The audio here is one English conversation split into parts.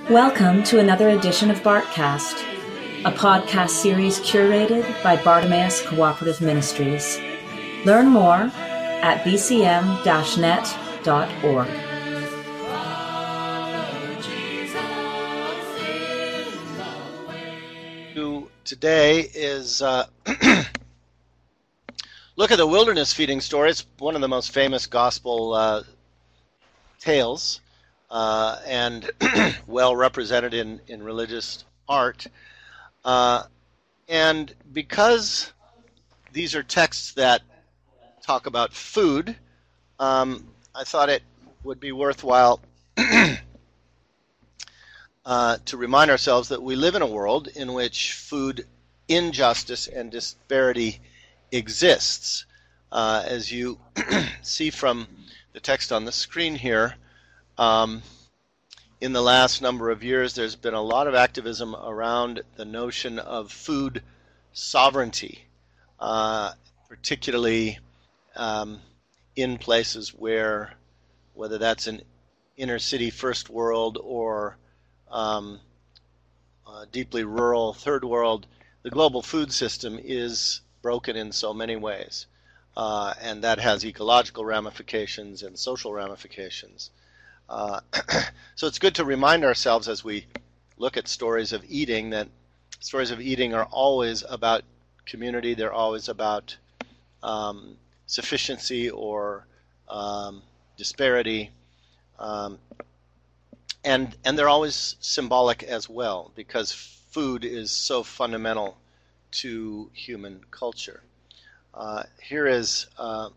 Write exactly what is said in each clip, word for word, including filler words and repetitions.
Welcome to another edition of Bartcast, a podcast series curated by Bartimaeus Cooperative Ministries. Learn more at b c m dash net dot org. Today is uh, look at the wilderness feeding story. It's one of the most famous gospel uh, tales uh, and well represented in, in religious art. Uh, and because these are texts that talk about food, um, I thought it would be worthwhile Uh, to remind ourselves that we live in a world in which food injustice and disparity exists. Uh, as you see from the text on the screen here, um, in the last number of years there's been a lot of activism around the notion of food sovereignty, uh, particularly um, in places where, whether that's an inner city first world or Um, uh, deeply rural third world, the global food system is broken in so many ways, uh, and that has ecological ramifications and social ramifications. Uh, so it's good to remind ourselves as we look at stories of eating that stories of eating are always about community. They're always about um, sufficiency or um, disparity. Um, And, and they're always symbolic as well, because food is so fundamental to human culture. Uh, here is uh,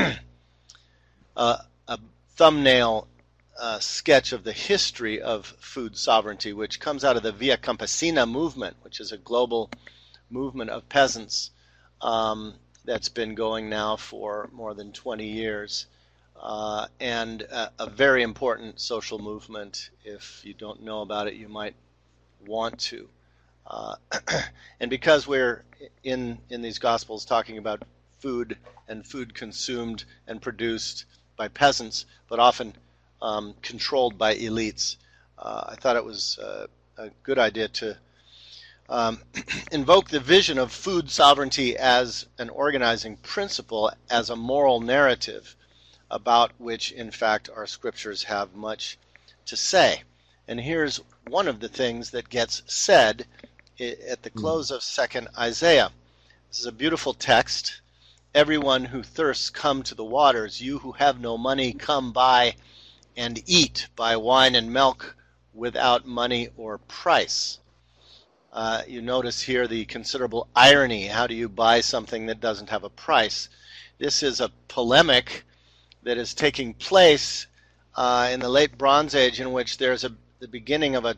a, a thumbnail uh, sketch of the history of food sovereignty, which comes out of the Via Campesina movement, which is a global movement of peasants um, that's been going now for more than twenty years. Uh, and a, a very important social movement. If you don't know about it, you might want to. Uh, and because we're in, in these Gospels talking about food and food consumed and produced by peasants, but often um, controlled by elites, uh, I thought it was uh, a good idea to um, invoke the vision of food sovereignty as an organizing principle, as a moral narrative, about which, in fact, our scriptures have much to say. And here's one of the things that gets said at the close of Second Isaiah. This is a beautiful text. Everyone who thirsts, come to the waters. You who have no money, come buy and eat. Buy wine and milk without money or price. Uh, you notice here the considerable irony. How do you buy something that doesn't have a price? This is a polemic that is taking place uh, in the late Bronze Age, in which there's a the beginning of a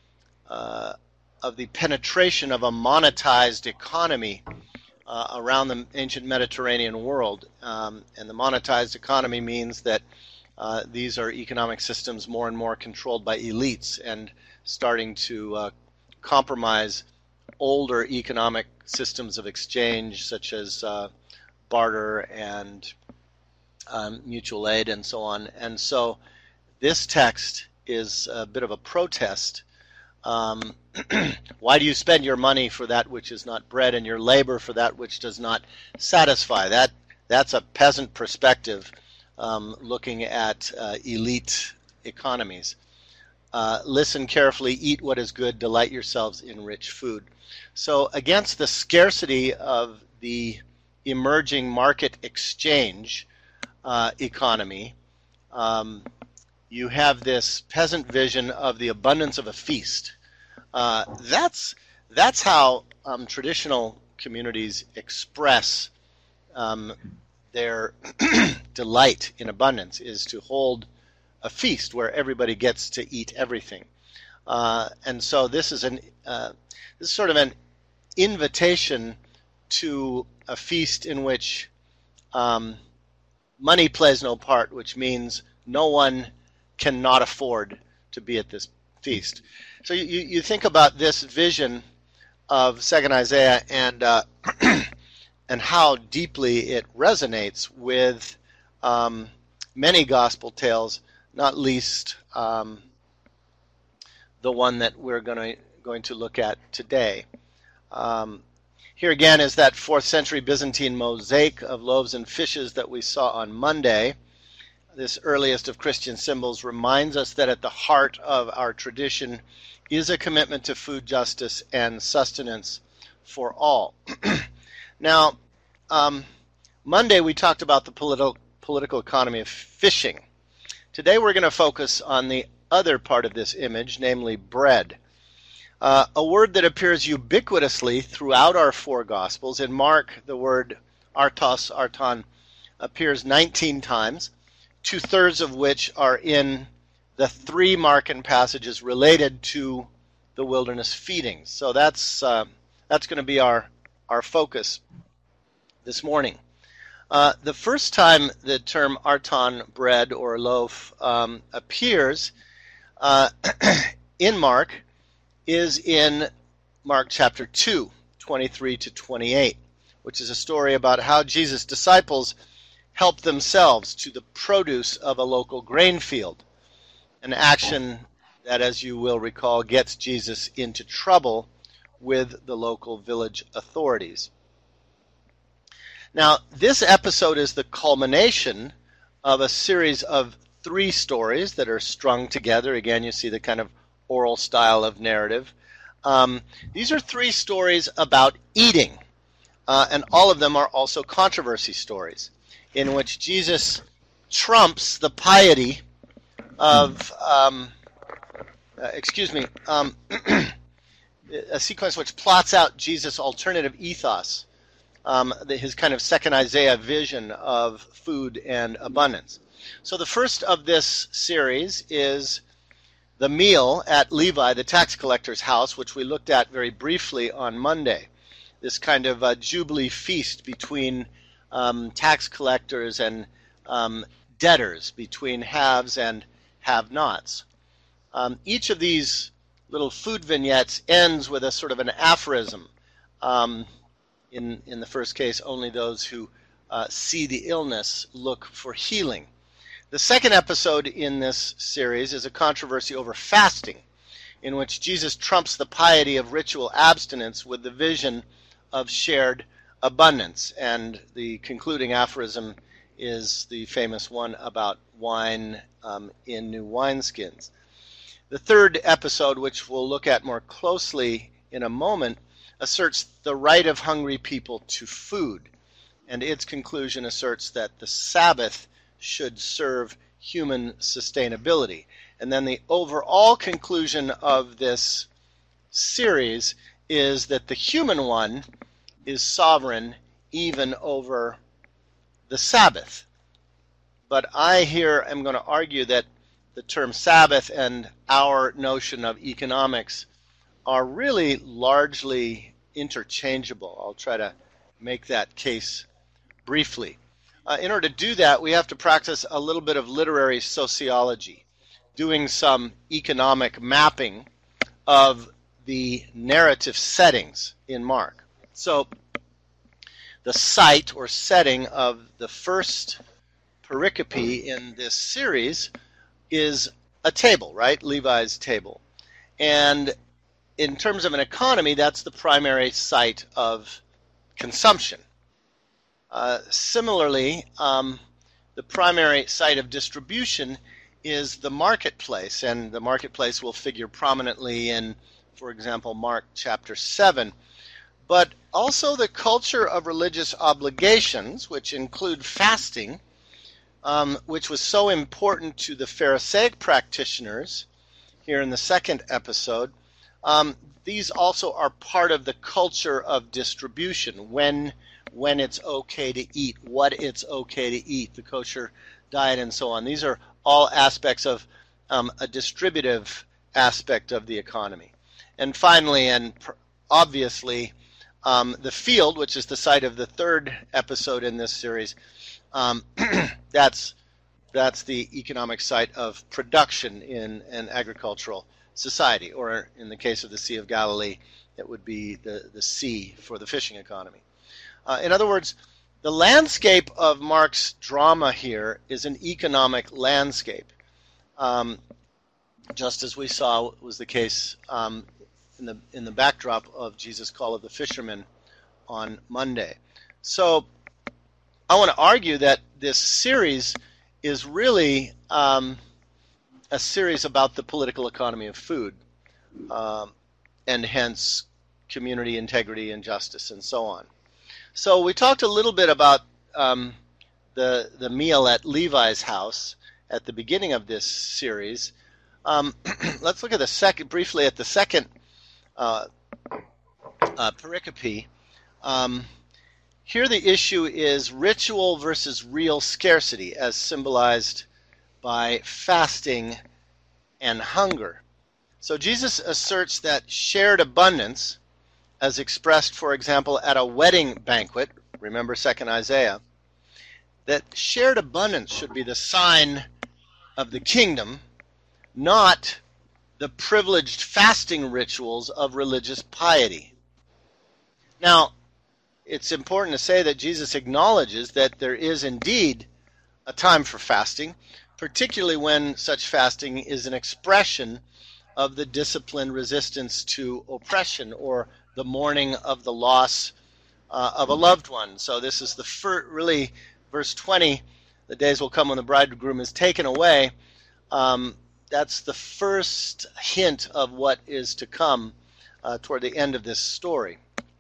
uh, of the penetration of a monetized economy uh, around the ancient Mediterranean world. Um, and the monetized economy means that uh, these are economic systems more and more controlled by elites and starting to uh, compromise older economic systems of exchange, such as uh, barter and Um, mutual aid and so on. And so this text is a bit of a protest. Um, why do you spend your money for that which is not bread and your labor for that which does not satisfy? That That's a peasant perspective um, looking at uh, elite economies. Uh, listen carefully, eat what is good, delight yourselves in rich food. So against the scarcity of the emerging market exchange Uh, economy, um, you have this peasant vision of the abundance of a feast. Uh, that's that's how um, traditional communities express um, their delight in abundance, is to hold a feast where everybody gets to eat everything. Uh, and so this is an uh, this is sort of an invitation to a feast in which um, money plays no part, which means no one cannot afford to be at this feast. So you, you think about this vision of Second Isaiah and uh, and how deeply it resonates with um, many gospel tales, not least um, the one that we're going to, going to look at today. Um, here again is that fourth century Byzantine mosaic of loaves and fishes that we saw on Monday. This earliest of Christian symbols reminds us that at the heart of our tradition is a commitment to food justice and sustenance for all. Now, um, Monday we talked about the political political economy of fishing. Today we're going to focus on the other part of this image, namely bread. Uh, a word that appears ubiquitously throughout our four Gospels. In Mark, the word artos, arton, appears nineteen times, two-thirds of which are in the three Markan passages related to the wilderness feedings. So that's uh, that's going to be our, our focus this morning. Uh, the first time the term arton, bread or loaf, um, appears uh, in Mark is in Mark chapter two, twenty-three to twenty-eight, which is a story about how Jesus' disciples help themselves to the produce of a local grain field, an action that, as you will recall, gets Jesus into trouble with the local village authorities. Now, this episode is the culmination of a series of three stories that are strung together. Again, you see the kind of oral style of narrative. Um, these are three stories about eating, uh, and all of them are also controversy stories, in which Jesus trumps the piety of, um, uh, excuse me, um, a sequence which plots out Jesus' alternative ethos, um, the, his kind of second Isaiah vision of food and abundance. So the first of this series is the meal at Levi, the tax collector's house, which we looked at very briefly on Monday. This kind of uh, jubilee feast between um, tax collectors and um, debtors, between haves and have-nots. Um, each of these little food vignettes ends with a sort of an aphorism. Um, in, in the first case, only those who uh, see the illness look for healing. The second episode in this series is a controversy over fasting, in which Jesus trumps the piety of ritual abstinence with the vision of shared abundance. And the concluding aphorism is the famous one about wine um, in new wineskins. The third episode, which we'll look at more closely in a moment, asserts the right of hungry people to food, and its conclusion asserts that the Sabbath should serve human sustainability. And then the overall conclusion of this series is that the human one is sovereign even over the Sabbath. But I here am going to argue that the term Sabbath and our notion of economics are really largely interchangeable. I'll try to make that case briefly. Uh, in order to do that, we have to practice a little bit of literary sociology, doing some economic mapping of the narrative settings in Mark. So the site or setting of the first pericope in this series is a table, right? Levi's table. And in terms of an economy, that's the primary site of consumption. Uh, similarly, um, the primary site of distribution is the marketplace, and the marketplace will figure prominently in, for example, Mark chapter seven. But also the culture of religious obligations, which include fasting, um, which was so important to the Pharisaic practitioners here in the second episode. Um, these also are part of the culture of distribution, when when it's okay to eat, what it's okay to eat, the kosher diet, and so on. These are all aspects of um, a distributive aspect of the economy. And finally, and pr- obviously, um, the field, which is the site of the third episode in this series, um, that's that's the economic site of production in an agricultural society, or in the case of the Sea of Galilee, it would be the, the sea for the fishing economy. Uh, in other words, the landscape of Mark's drama here is an economic landscape. Um, just as we saw was the case um, in the in the backdrop of Jesus' call of the fishermen on Monday. So I want to argue that this series is really um, a series about the political economy of food, um, and hence community integrity and justice and so on. So we talked a little bit about um, the the meal at Levi's house at the beginning of this series. Um, let's look at the second briefly at the second uh, uh, pericope. Um, here the issue is ritual versus real scarcity, as symbolized by fasting and hunger. So Jesus asserts that shared abundance, as expressed, for example, at a wedding banquet, remember Second Isaiah, that shared abundance should be the sign of the kingdom, not the privileged fasting rituals of religious piety. Now, it's important to say that Jesus acknowledges that there is indeed a time for fasting, particularly when such fasting is an expression of the disciplined resistance to oppression or the mourning of the loss uh, of a loved one. So this is the fir- really, verse twenty, the days will come when the bridegroom is taken away. Um, that's the first hint of what is to come uh, toward the end of this story.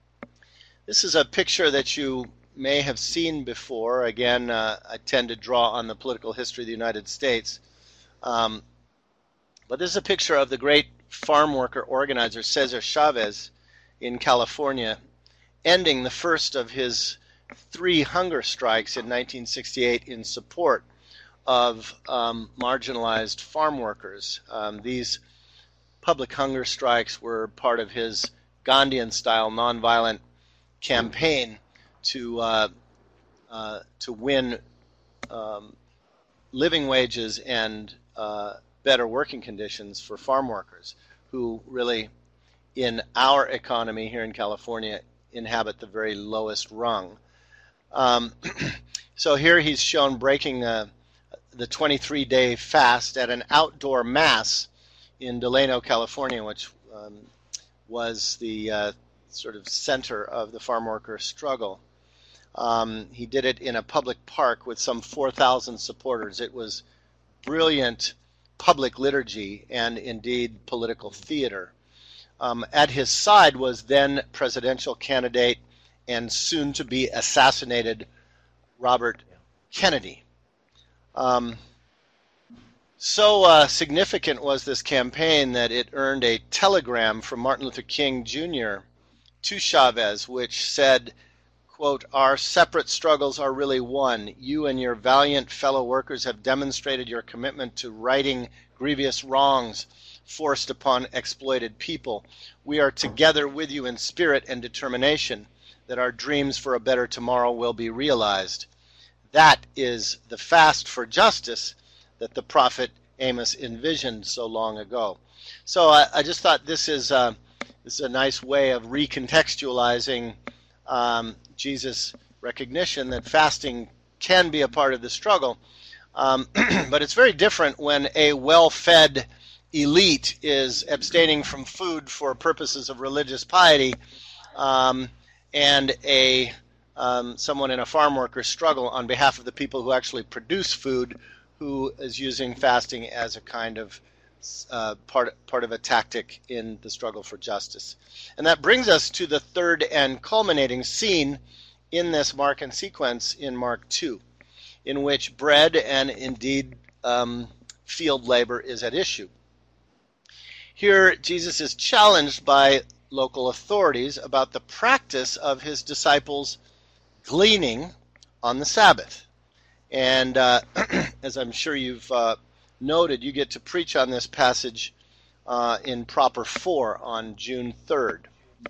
This is a picture that you may have seen before. Again, uh, I tend to draw on the political history of the United States. Um, but this is a picture of the great farm worker organizer Cesar Chavez in California, ending the first of his three hunger strikes in nineteen sixty-eight in support of um, marginalized farm workers. Um, these public hunger strikes were part of his Gandhian-style nonviolent campaign to uh, uh, to win um, living wages and uh, better working conditions for farm workers, who really, in our economy here in California, inhabit the very lowest rung. Um, so here he's shown breaking the the twenty-three day fast at an outdoor mass in Delano, California, which um, was the uh, sort of center of the farm worker struggle. Um, he did it in a public park with some four thousand supporters. It was brilliant public liturgy and indeed political theater. Um, at his side was then presidential candidate and soon to be assassinated Robert Kennedy. Um, so uh, significant was this campaign that it earned a telegram from Martin Luther King Junior to Chavez, which said, quote, "Our separate struggles are really one. You and your valiant fellow workers have demonstrated your commitment to righting grievous wrongs forced upon exploited people. We are together with you in spirit and determination that our dreams for a better tomorrow will be realized. That is the fast for justice that the prophet Amos envisioned so long ago." So I, I just thought this is, uh, this is a nice way of recontextualizing um, Jesus' recognition that fasting can be a part of the struggle. Um, but it's very different when a well-fed elite is abstaining from food for purposes of religious piety, um, and a um, someone in a farm worker struggle on behalf of the people who actually produce food, who is using fasting as a kind of uh, part part of a tactic in the struggle for justice. And that brings us to the third and culminating scene in this Markan sequence in Mark two, in which bread and indeed um, field labor is at issue. Here, Jesus is challenged by local authorities about the practice of his disciples gleaning on the Sabbath. And uh, as I'm sure you've uh, noted, you get to preach on this passage uh, in Proper four on June third.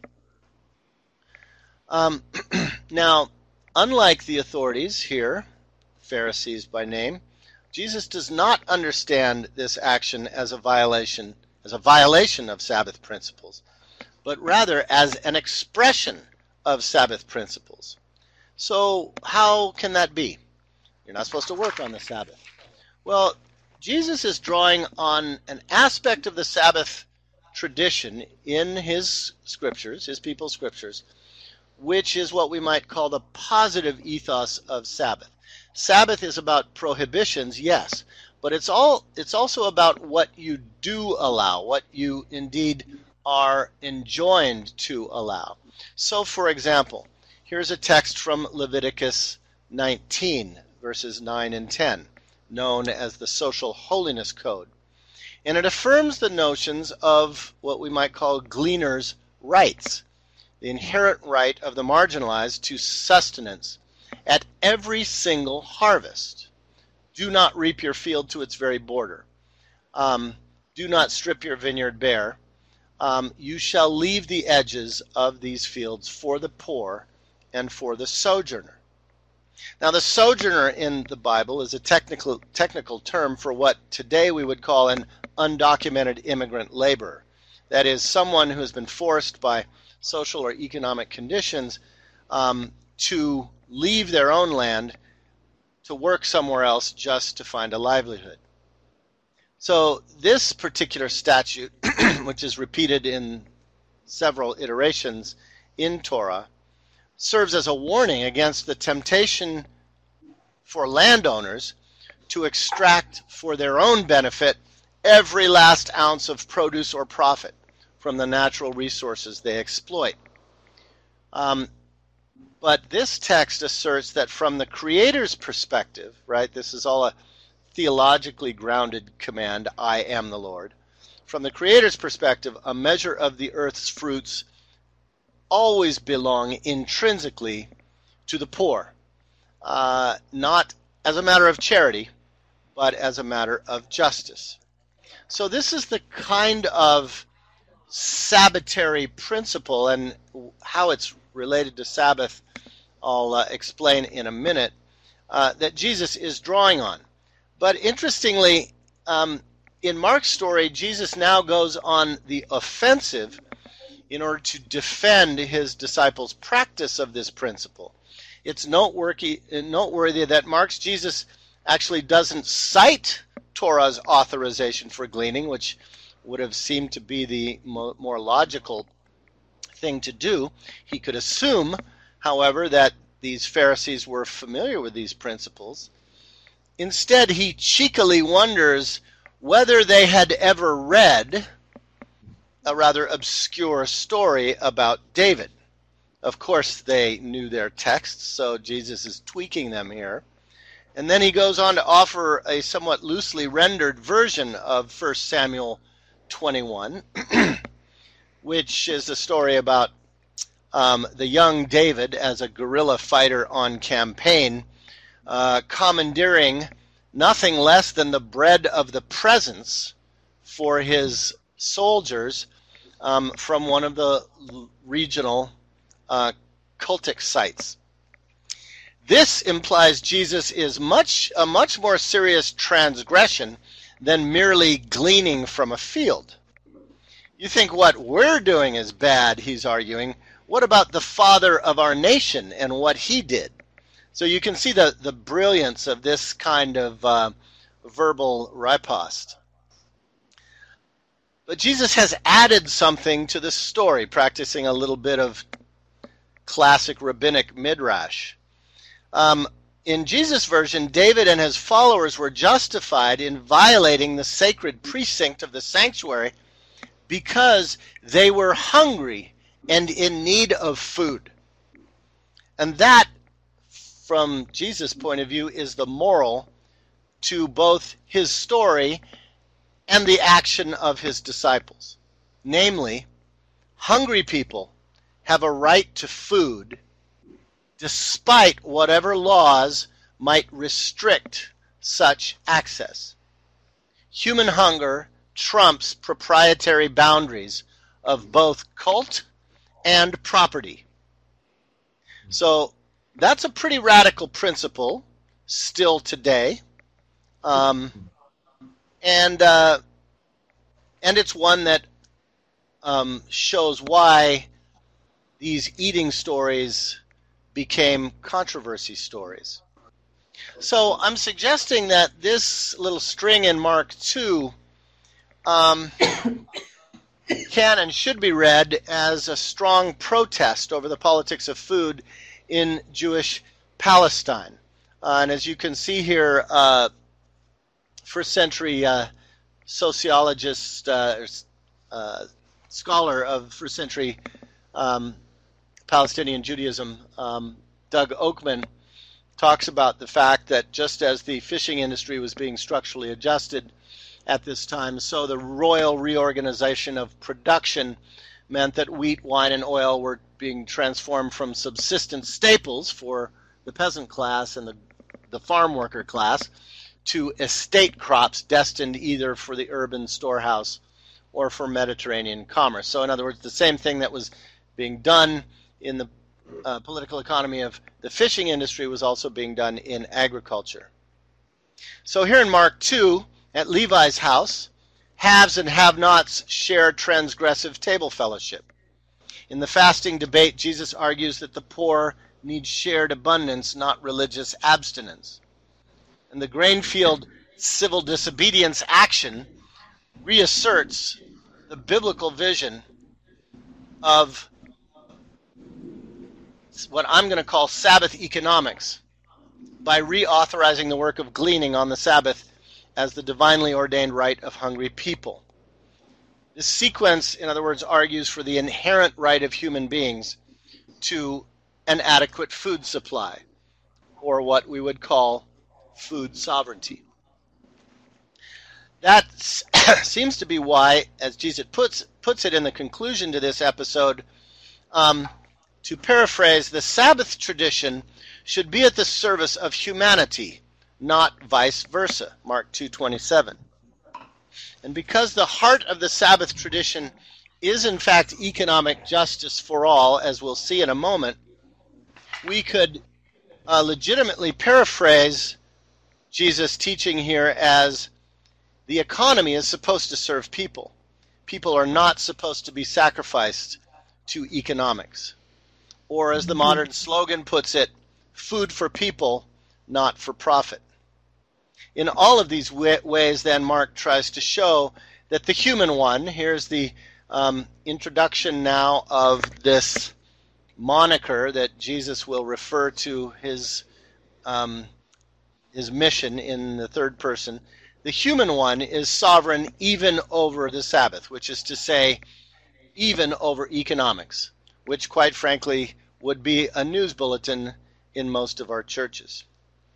Um, now, unlike the authorities here, Pharisees by name, Jesus does not understand this action as a violation as a violation of Sabbath principles, but rather as an expression of Sabbath principles. So how can that be? You're not supposed to work on the Sabbath. Well, Jesus is drawing on an aspect of the Sabbath tradition in his scriptures, his people's scriptures, which is what we might call the positive ethos of Sabbath. Sabbath is about prohibitions, yes, but it's all it's also about what you do allow, what you indeed are enjoined to allow. So, for example, here's a text from Leviticus nineteen, verses nine and ten, known as the Social Holiness Code. And it affirms the notions of what we might call gleaners' rights, the inherent right of the marginalized to sustenance at every single harvest. Do not reap your field to its very border. Um, do not strip your vineyard bare. Um, you shall leave the edges of these fields for the poor and for the sojourner. Now, the sojourner in the Bible is a technical technical term for what today we would call an undocumented immigrant laborer. That is, someone who has been forced by social or economic conditions um, to leave their own land to work somewhere else just to find a livelihood. So this particular statute, which is repeated in several iterations in Torah, serves as a warning against the temptation for landowners to extract for their own benefit every last ounce of produce or profit from the natural resources they exploit. Um, but this text asserts that from the Creator's perspective, right, this is all a theologically grounded command, I am the Lord. From the Creator's perspective, a measure of the earth's fruits always belong intrinsically to the poor, uh, not as a matter of charity, but as a matter of justice. So this is the kind of Sabbatary principle, and how it's related to Sabbath I'll uh, explain in a minute, uh, that Jesus is drawing on. But interestingly, um, in Mark's story, Jesus now goes on the offensive in order to defend his disciples' practice of this principle. It's noteworthy, noteworthy that Mark's Jesus actually doesn't cite Torah's authorization for gleaning, which would have seemed to be the mo- more logical thing to do. He could assume, however, that these Pharisees were familiar with these principles. Instead, he cheekily wonders whether they had ever read a rather obscure story about David. Of course, they knew their texts, so Jesus is tweaking them here. And then he goes on to offer a somewhat loosely rendered version of First Samuel twenty-one, which is a story about um, the young David as a guerrilla fighter on campaign, uh, commandeering nothing less than the bread of the presence for his soldiers um, from one of the regional uh, cultic sites. This implies Jesus is much a much more serious transgression than merely gleaning from a field. You think what we're doing is bad, he's arguing. What about the father of our nation and what he did? So you can see the, the brilliance of this kind of uh, verbal riposte. But Jesus has added something to the story, practicing a little bit of classic rabbinic midrash. Um, in Jesus' version, David and his followers were justified in violating the sacred precinct of the sanctuary because they were hungry and in need of food. And that, from Jesus' point of view, is the moral to both his story and the action of his disciples. Namely, hungry people have a right to food despite whatever laws might restrict such access. Human hunger trumps proprietary boundaries of both cult and property. So that's a pretty radical principle still today. Um, and uh, and it's one that um, shows why these eating stories became controversy stories. So I'm suggesting that this little string in Mark two um, can and should be read as a strong protest over the politics of food in Jewish Palestine. Uh, and as you can see here, uh, first century uh, sociologist, uh, uh, scholar of first century um, Palestinian Judaism, um, Doug Oakman, talks about the fact that just as the fishing industry was being structurally adjusted at this time, so the royal reorganization of production meant that wheat, wine, and oil were being transformed from subsistence staples for the peasant class and the, the farm worker class to estate crops destined either for the urban storehouse or for Mediterranean commerce. So in other words, the same thing that was being done in the uh, political economy of the fishing industry was also being done in agriculture. So here in Mark two, at Levi's house, haves and have-nots share transgressive table fellowship. In the fasting debate, Jesus argues that the poor need shared abundance, not religious abstinence. And the Grainfield civil disobedience action reasserts the biblical vision of what I'm going to call Sabbath economics by reauthorizing the work of gleaning on the Sabbath as the divinely ordained right of hungry people. This sequence, in other words, argues for the inherent right of human beings to an adequate food supply, or what we would call food sovereignty. That seems to be why, as Jesus puts, puts it in the conclusion to this episode, um, to paraphrase, the Sabbath tradition should be at the service of humanity, not vice versa, Mark two twenty-seven. And because the heart of the Sabbath tradition is in fact economic justice for all, as we'll see in a moment, we could uh, legitimately paraphrase Jesus' teaching here as the economy is supposed to serve people. People are not supposed to be sacrificed to economics. Or as the modern slogan puts it, food for people, not for profit. In all of these wa- ways, then, Mark tries to show that the human one, here's the um, introduction now of this moniker that Jesus will refer to his um, his mission in the third person. The human one is sovereign even over the Sabbath, which is to say, even over economics, which quite frankly would be a news bulletin in most of our churches.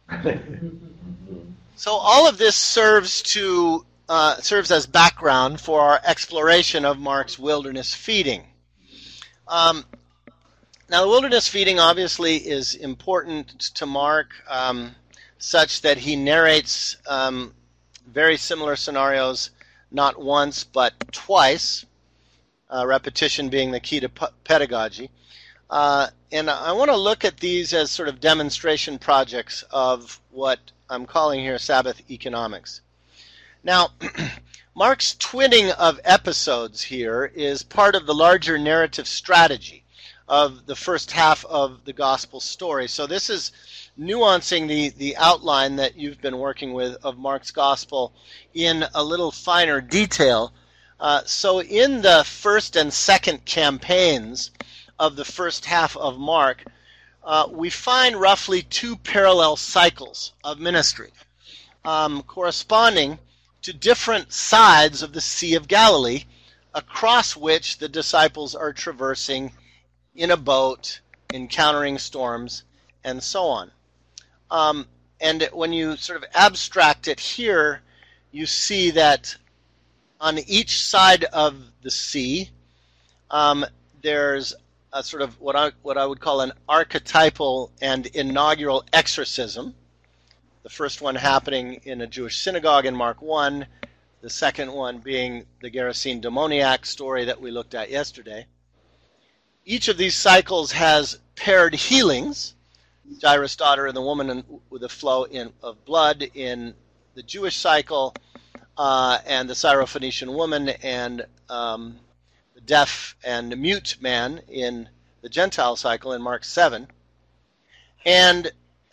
So all of this serves to uh, serves as background for our exploration of Mark's wilderness feeding. Um, now, the wilderness feeding obviously is important to Mark, um, such that he narrates um, very similar scenarios not once but twice, uh, repetition being the key to p- pedagogy. Uh, and I want to look at these as sort of demonstration projects of what I'm calling here Sabbath economics. Now, Mark's twinning of episodes here is part of the larger narrative strategy of the first half of the gospel story. So this is nuancing the, the outline that you've been working with of Mark's gospel in a little finer detail. Uh, so in the first and second campaigns of the first half of Mark, uh, we find roughly two parallel cycles of ministry, um, corresponding to different sides of the Sea of Galilee, across which the disciples are traversing in a boat, encountering storms, and so on. Um, and when you sort of abstract it here, you see that on each side of the sea, um, there's a sort of what I what I would call an archetypal and inaugural exorcism. The first one happening in a Jewish synagogue in Mark one, the second one being the Gerasene demoniac story that we looked at yesterday. Each of these cycles has paired healings, Jairus' daughter and the woman with a flow in, of blood in the Jewish cycle, uh, and the Syrophoenician woman and um, the deaf and mute man in the Gentile cycle in Mark seven. And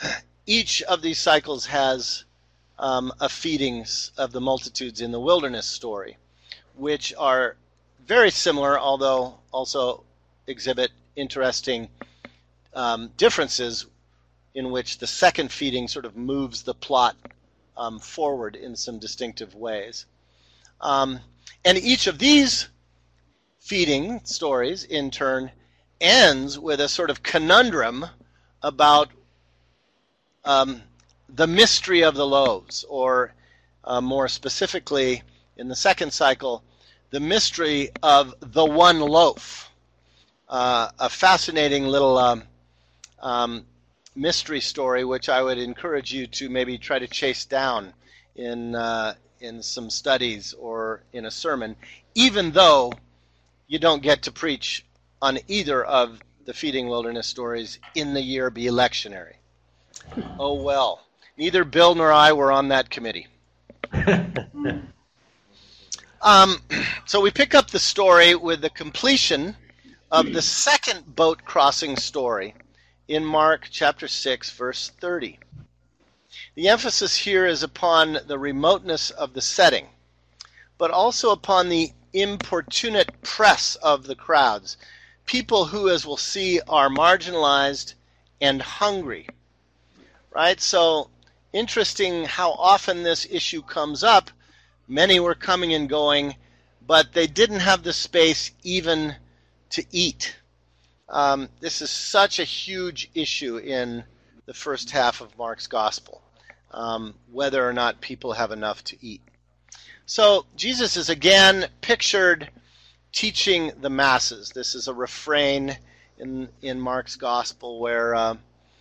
each of these cycles has um, a feeding of the multitudes in the wilderness story, which are very similar, although also exhibit interesting um, differences in which the second feeding sort of moves the plot um, forward in some distinctive ways. Um, and each of these feeding stories, in turn, ends with a sort of conundrum about um, the mystery of the loaves, or uh, more specifically, in the second cycle, the mystery of the one loaf. Uh, a fascinating little um, um, mystery story, which I would encourage you to maybe try to chase down in uh, in some studies or in a sermon, even though you don't get to preach on either of the feeding wilderness stories in the year be lectionary. Oh well, neither Bill nor I were on that committee. um, so we pick up the story with the completion of the second boat crossing story in Mark chapter six, verse thirty. The emphasis here is upon the remoteness of the setting, but also upon the importunate press of the crowds, people who, as we'll see, are marginalized and hungry. Right? So, interesting how often this issue comes up. Many were coming and going, but they didn't have the space even to eat. Um, this is such a huge issue in the first half of Mark's gospel, um, whether or not people have enough to eat. So Jesus is again pictured teaching the masses. This is a refrain in in Mark's gospel where uh,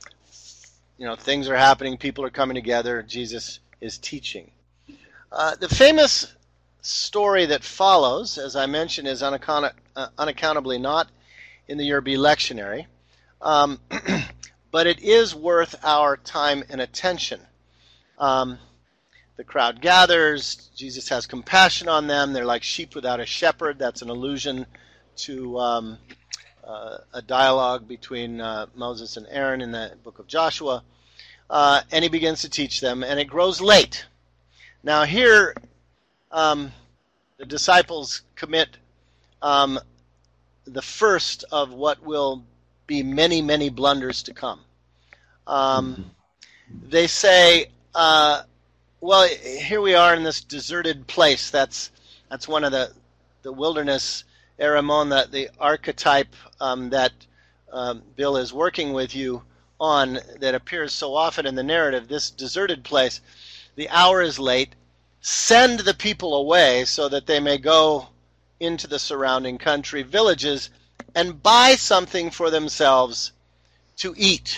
you know things are happening, people are coming together, Jesus is teaching. Uh, the famous story that follows, as I mentioned, is unaccount- uh, unaccountably not in the year B lectionary, um, but it is worth our time and attention. Um, the crowd gathers, Jesus has compassion on them, they're like sheep without a shepherd. That's an allusion to um, uh, a dialogue between uh, Moses and Aaron in the book of Joshua, uh, and he begins to teach them, and it grows late. Now here, um, the disciples commit um, the first of what will be many, many blunders to come. Um, they say, uh, well, here we are in this deserted place. That's that's one of the, the wilderness erimon, the, the archetype um, that um, Bill is working with you on, that appears so often in the narrative, this deserted place. The hour is late. Send the people away so that they may go into the surrounding country, villages, and buy something for themselves to eat.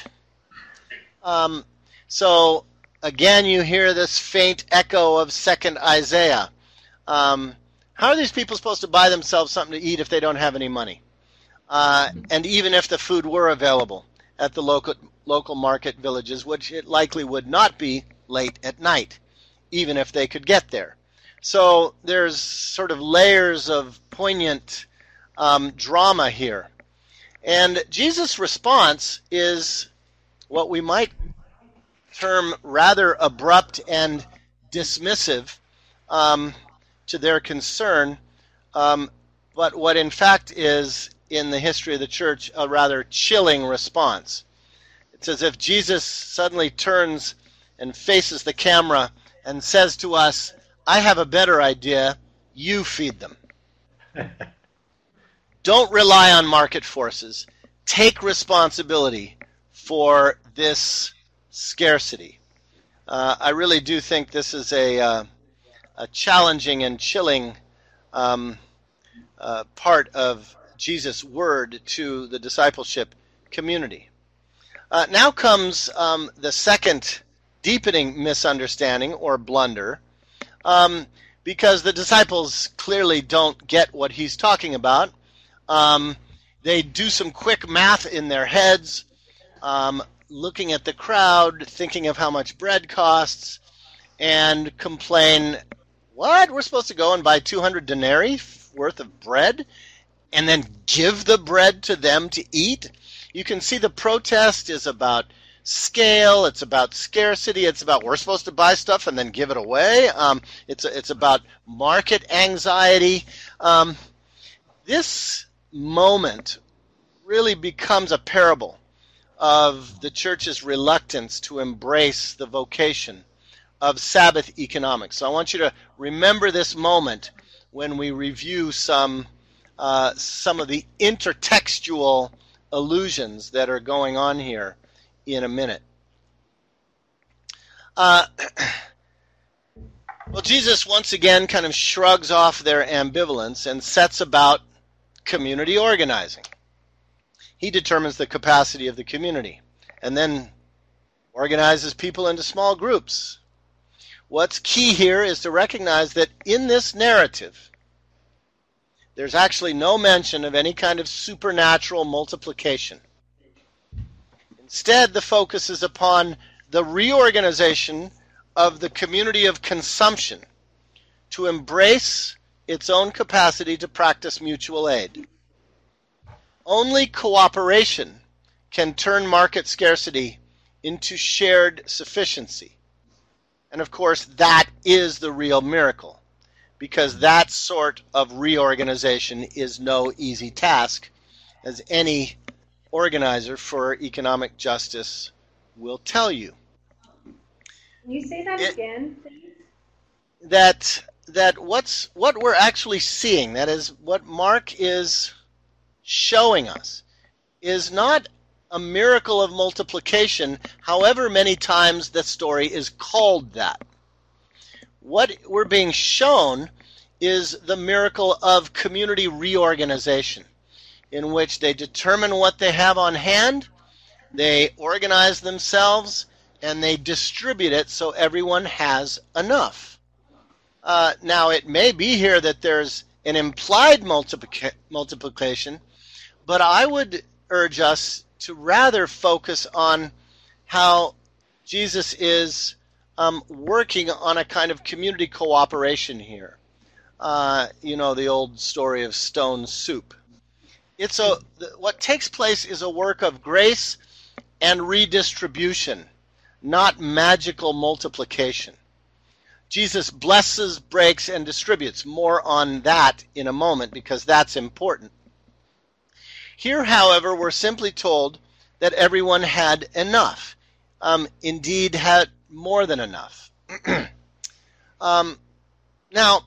Um, so, again, you hear this faint echo of Second Isaiah. Um, how are these people supposed to buy themselves something to eat if they don't have any money? Uh, and even if the food were available at the local local market villages, which it likely would not be late at night, even if they could get there. So there's sort of layers of poignant um, drama here. And Jesus' response is what we might term rather abrupt and dismissive um, to their concern, um, but what in fact is, in the history of the church, a rather chilling response. It's as if Jesus suddenly turns and faces the camera and says to us, I have a better idea, you feed them. Don't rely on market forces. Take responsibility for this scarcity. Uh, I really do think this is a, uh, a challenging and chilling um, uh, part of Jesus' word to the discipleship community. Uh, now comes um, the second deepening misunderstanding or blunder, um, because the disciples clearly don't get what he's talking about. Um, they do some quick math in their heads, um, looking at the crowd, thinking of how much bread costs, and complain, what? We're supposed to go and buy two hundred denarii worth of bread and then give the bread to them to eat? You can see the protest is about scale. It's about scarcity. It's about we're supposed to buy stuff and then give it away. Um, it's it's about market anxiety. Um, this moment really becomes a parable of the church's reluctance to embrace the vocation of Sabbath economics. So I want you to remember this moment when we review some uh, some of the intertextual allusions that are going on here in a minute. Uh, well, Jesus once again kind of shrugs off their ambivalence and sets about community organizing. He determines the capacity of the community and then organizes people into small groups. What's key here is to recognize that in this narrative, there's actually no mention of any kind of supernatural multiplication. Instead, the focus is upon the reorganization of the community of consumption to embrace its own capacity to practice mutual aid. Only cooperation can turn market scarcity into shared sufficiency. And of course, that is the real miracle, because that sort of reorganization is no easy task, as any organizer for economic justice will tell you. Can you say that it, again, please? That that what's what we're actually seeing, that is what Mark is showing us, is not a miracle of multiplication, however many times the story is called that. What we're being shown is the miracle of community reorganization, in which they determine what they have on hand, they organize themselves, and they distribute it so everyone has enough. Uh, now, it may be here that there's an implied multiplica- multiplication, but I would urge us to rather focus on how Jesus is um, working on a kind of community cooperation here. Uh, you know, the old story of stone soup. It's a what takes place is a work of grace and redistribution, not magical multiplication. Jesus blesses, breaks, and distributes. More on that in a moment, because that's important. Here, however, we're simply told that everyone had enough. Um, indeed, had more than enough. um, now,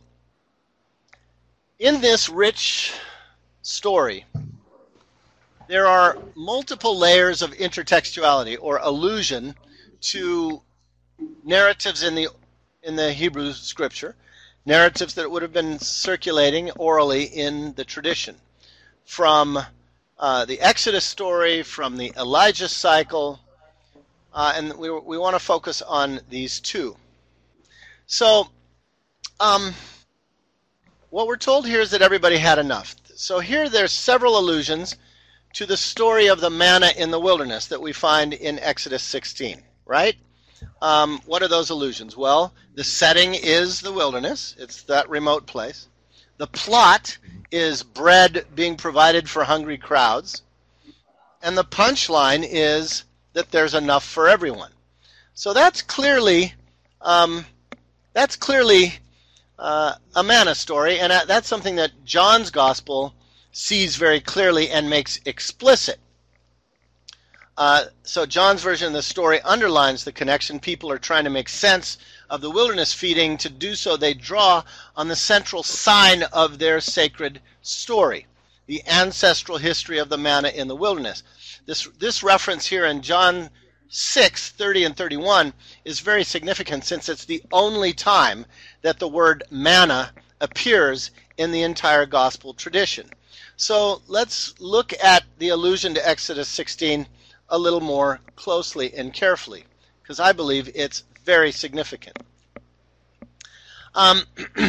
in this rich story, there are multiple layers of intertextuality or allusion to narratives in the in the Hebrew scripture, narratives that would have been circulating orally in the tradition, from uh, the Exodus story, from the Elijah cycle, uh, and we we want to focus on these two. So, um, what we're told here is that everybody had enough. So here there's several allusions to the story of the manna in the wilderness that we find in Exodus sixteen, right? Um, what are those allusions? Well, the setting is the wilderness. It's that remote place. The plot is bread being provided for hungry crowds. And the punchline is that there's enough for everyone. So that's clearly um, that's clearly uh, a manna story, and that's something that John's gospel sees very clearly and makes explicit. Uh, so John's version of the story underlines the connection. People are trying to make sense of the wilderness feeding. To do so, they draw on the central sign of their sacred story, the ancestral history of the manna in the wilderness. This, this reference here in John six, thirty and thirty-one is very significant, since it's the only time that the word manna appears in the entire gospel tradition. So let's look at the allusion to Exodus sixteen a little more closely and carefully, because I believe it's very significant. Um,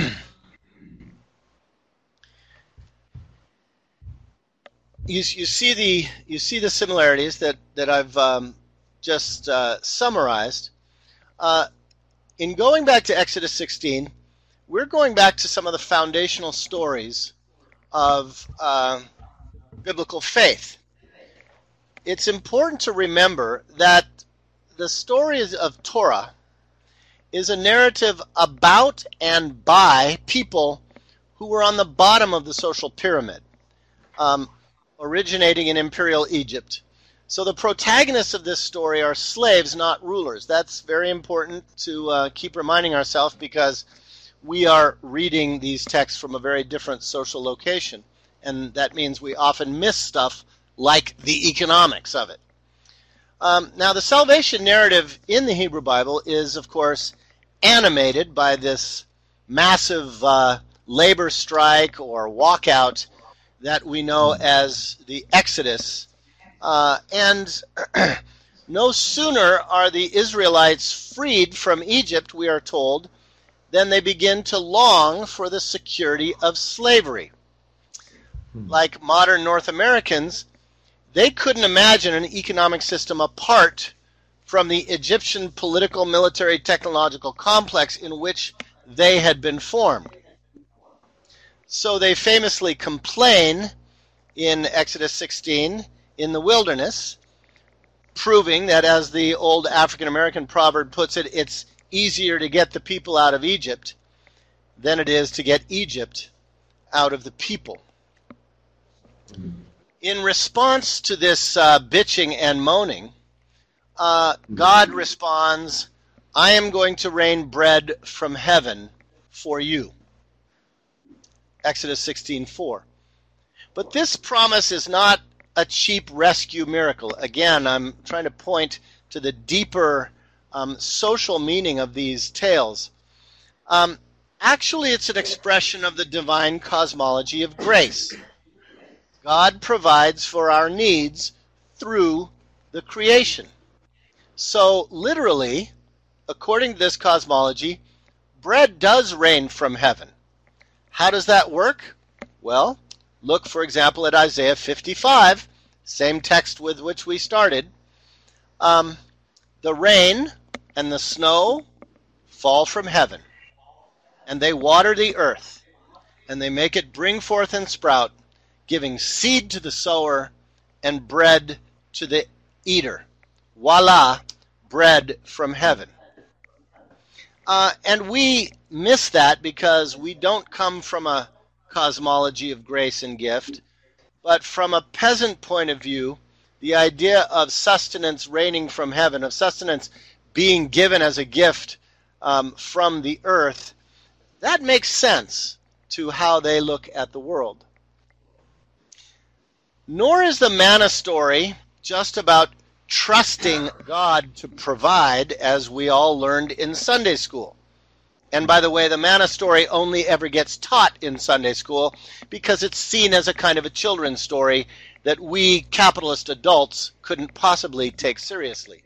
you, you see the you see the similarities that that I've um, just uh, summarized. Uh, in going back to Exodus sixteen, we're going back to some of the foundational stories of uh, biblical faith. It's important to remember that the story of Torah is a narrative about and by people who were on the bottom of the social pyramid, um, originating in Imperial Egypt. So the protagonists of this story are slaves, not rulers. That's very important to uh, keep reminding ourselves, because we are reading these texts from a very different social location, and that means we often miss stuff like the economics of it. Um, now, the salvation narrative in the Hebrew Bible is, of course, animated by this massive uh, labor strike or walkout that we know as the Exodus. Uh, and no sooner are the Israelites freed from Egypt, we are told, than they begin to long for the security of slavery. Like modern North Americans, they couldn't imagine an economic system apart from the Egyptian political, military, technological complex in which they had been formed. So they famously complain in Exodus sixteen in the wilderness, proving that, as the old African-American proverb puts it, it's easier to get the people out of Egypt than it is to get Egypt out of the people. In response to this uh, bitching and moaning, uh, God responds, I am going to rain bread from heaven for you. Exodus sixteen four. But this promise is not a cheap rescue miracle. Again, I'm trying to point to the deeper um, social meaning of these tales. Um, actually, it's an expression of the divine cosmology of grace. God provides for our needs through the creation. So, literally, according to this cosmology, bread does rain from heaven. How does that work? Well, look, for example, at Isaiah fifty-five, same text with which we started. Um, the rain and the snow fall from heaven, and they water the earth, and they make it bring forth and sprout, giving seed to the sower and bread to the eater. Voila, bread from heaven. Uh, and we miss that because we don't come from a cosmology of grace and gift, but from a peasant point of view, the idea of sustenance raining from heaven, of sustenance being given as a gift um, from the earth, that makes sense to how they look at the world. Nor is the manna story just about trusting God to provide, as we all learned in Sunday school. And by the way, the manna story only ever gets taught in Sunday school because it's seen as a kind of a children's story that we capitalist adults couldn't possibly take seriously.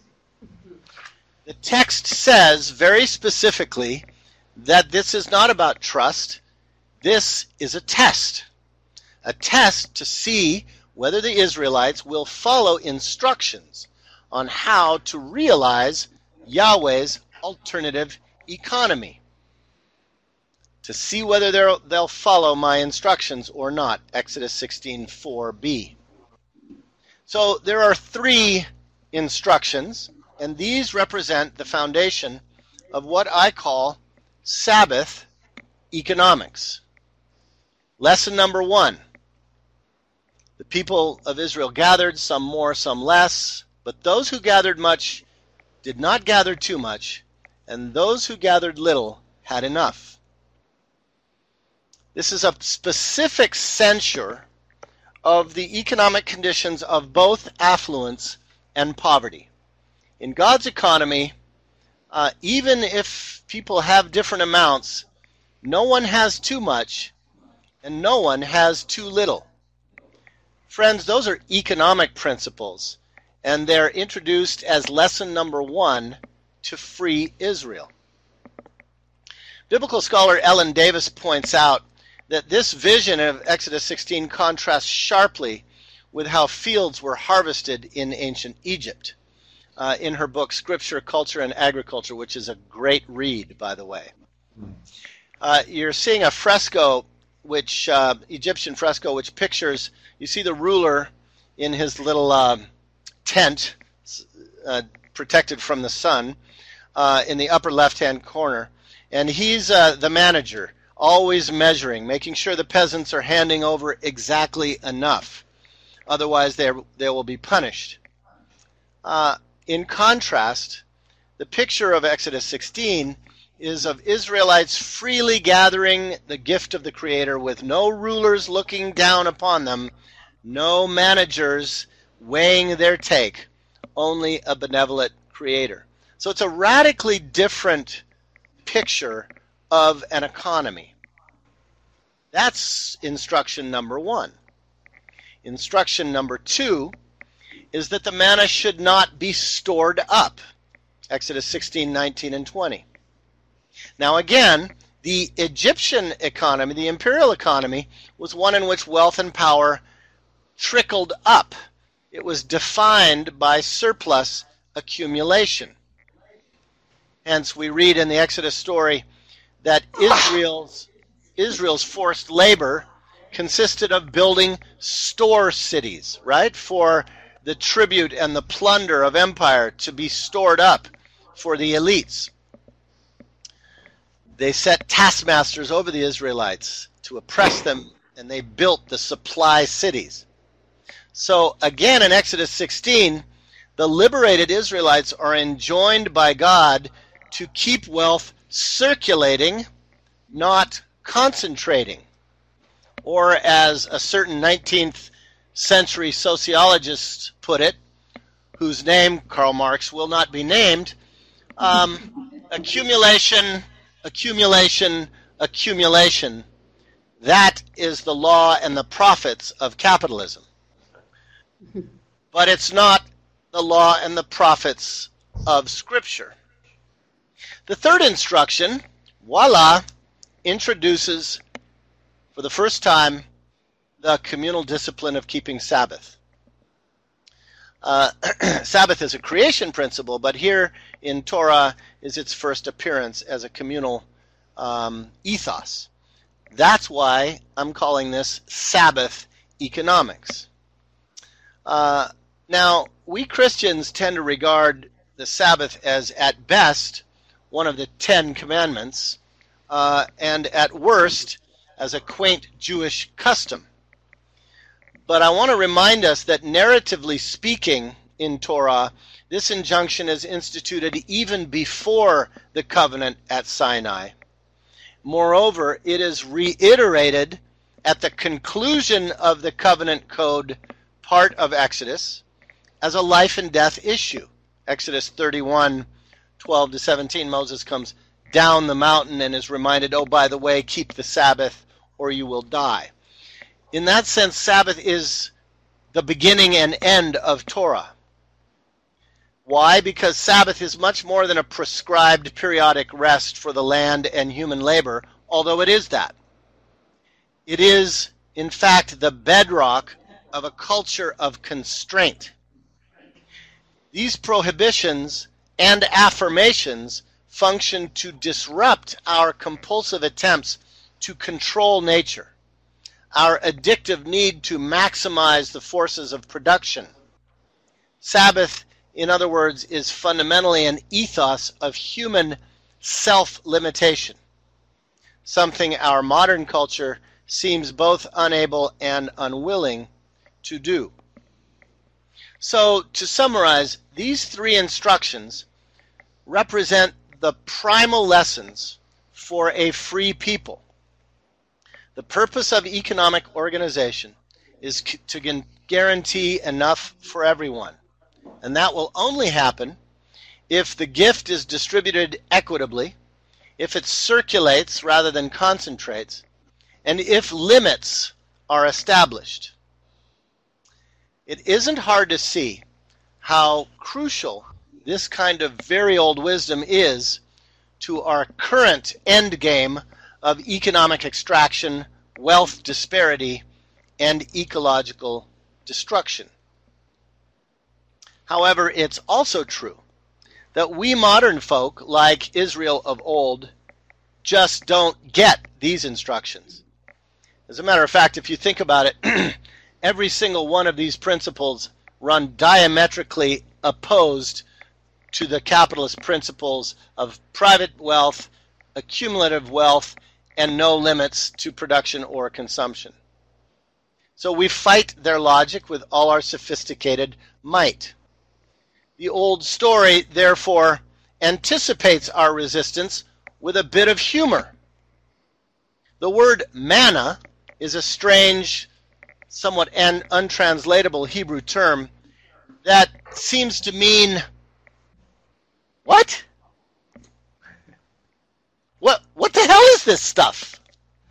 The text says very specifically that this is not about trust. This is a test. A test to see whether the Israelites will follow instructions on how to realize Yahweh's alternative economy. To see whether they'll follow my instructions or not. Exodus sixteen four b. So there are three instructions, and these represent the foundation of what I call Sabbath economics. Lesson number one. The people of Israel gathered, some more, some less, but those who gathered much did not gather too much, and those who gathered little had enough. This is a specific censure of the economic conditions of both affluence and poverty. In God's economy, uh, even if people have different amounts, no one has too much, and no one has too little. Friends, those are economic principles, and they're introduced as lesson number one to free Israel. Biblical scholar Ellen Davis points out that this vision of Exodus sixteen contrasts sharply with how fields were harvested in ancient Egypt, uh, in her book Scripture, Culture, and Agriculture, which is a great read, by the way. Uh, you're seeing a fresco, which uh, Egyptian fresco, which pictures, you see the ruler in his little uh, tent, uh, protected from the sun uh, in the upper left-hand corner. And he's uh, the manager, always measuring, making sure the peasants are handing over exactly enough. Otherwise, they they will be punished. Uh, in contrast, the picture of Exodus sixteen is of Israelites freely gathering the gift of the Creator with no rulers looking down upon them, no managers weighing their take, only a benevolent Creator. So it's a radically different picture of an economy. That's instruction number one. Instruction number two is that the manna should not be stored up. Exodus sixteen, nineteen, and twenty. Now again, the Egyptian economy, the imperial economy, was one in which wealth and power trickled up. It was defined by surplus accumulation. Hence, we read in the Exodus story that Israel's, Israel's forced labor consisted of building store cities, right, for the tribute and the plunder of empire to be stored up for the elites. They set taskmasters over the Israelites to oppress them, and they built the supply cities. So again, in Exodus sixteen, the liberated Israelites are enjoined by God to keep wealth circulating, not concentrating. Or as a certain nineteenth century sociologist put it, whose name, Karl Marx, will not be named, um, accumulation, accumulation, accumulation. That is the law and the prophets of capitalism. But it's not the law and the prophets of Scripture. The third instruction, voila, introduces for the first time the communal discipline of keeping Sabbath. Uh, Sabbath is a creation principle, but here in Torah is its first appearance as a communal um, ethos. That's why I'm calling this Sabbath economics. Uh, now, we Christians tend to regard the Sabbath as, at best, one of the Ten Commandments, uh, and at worst, as a quaint Jewish custom. But I want to remind us that narratively speaking in Torah, this injunction is instituted even before the covenant at Sinai. Moreover, it is reiterated at the conclusion of the covenant code part of Exodus as a life and death issue. Exodus thirty-one, twelve to seventeen, Moses comes down the mountain and is reminded, oh, by the way, keep the Sabbath or you will die. In that sense, Sabbath is the beginning and end of Torah. Why? Because Sabbath is much more than a prescribed periodic rest for the land and human labor, although it is that. It is, in fact, the bedrock of a culture of constraint. These prohibitions and affirmations function to disrupt our compulsive attempts to control nature, our addictive need to maximize the forces of production. Sabbath, in other words, is fundamentally an ethos of human self-limitation, something our modern culture seems both unable and unwilling to do. So, to summarize, these three instructions represent the primal lessons for a free people. The purpose of economic organization is to guarantee enough for everyone. And that will only happen if the gift is distributed equitably, if it circulates rather than concentrates, and if limits are established. It isn't hard to see how crucial this kind of very old wisdom is to our current end game of economic extraction, wealth disparity, and ecological destruction. However, it's also true that we modern folk, like Israel of old, just don't get these instructions. As a matter of fact, if you think about it, every single one of these principles run diametrically opposed to the capitalist principles of private wealth, accumulative wealth, and no limits to production or consumption. So we fight their logic with all our sophisticated might. The old story, therefore, anticipates our resistance with a bit of humor. The word manna is a strange, somewhat un- untranslatable Hebrew term that seems to mean, what? What, what the hell is this stuff?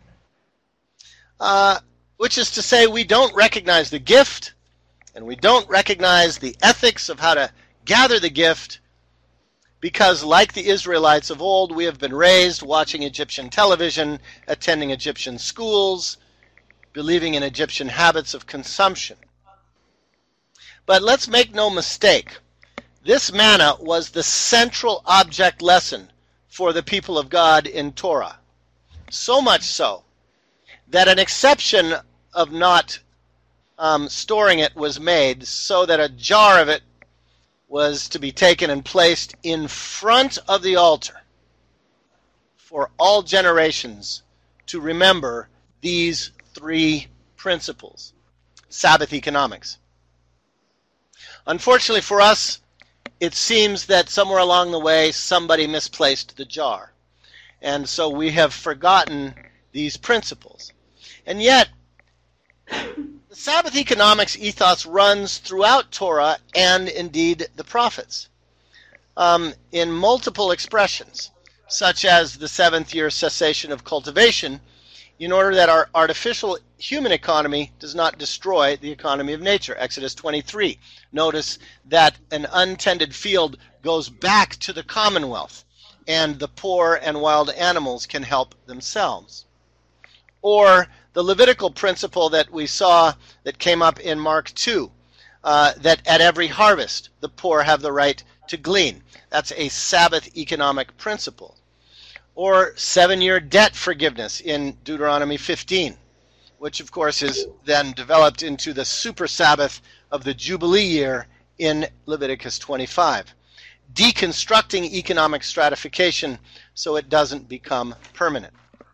Uh, which is to say, we don't recognize the gift, and we don't recognize the ethics of how to gather the gift, because like the Israelites of old, we have been raised watching Egyptian television, attending Egyptian schools, believing in Egyptian habits of consumption. But let's make no mistake, this manna was the central object lesson for the people of God in Torah. So much so that an exception of not um, storing it was made so that a jar of it was to be taken and placed in front of the altar for all generations to remember these three principles. Sabbath economics. Unfortunately for us, it seems that somewhere along the way somebody misplaced the jar. And so we have forgotten these principles. And yet, the Sabbath economics ethos runs throughout Torah and indeed the prophets um, in multiple expressions, such as the seventh year cessation of cultivation, in order that our artificial human economy does not destroy the economy of nature. Exodus twenty-three. Notice that an untended field goes back to the commonwealth, and the poor and wild animals can help themselves. Or the Levitical principle that we saw that came up in Mark two, uh, that at every harvest the poor have the right to glean. That's a Sabbath economic principle. Or seven-year debt forgiveness in Deuteronomy fifteen, which of course is then developed into the super Sabbath of the Jubilee year in Leviticus twenty-five. Deconstructing economic stratification so it doesn't become permanent.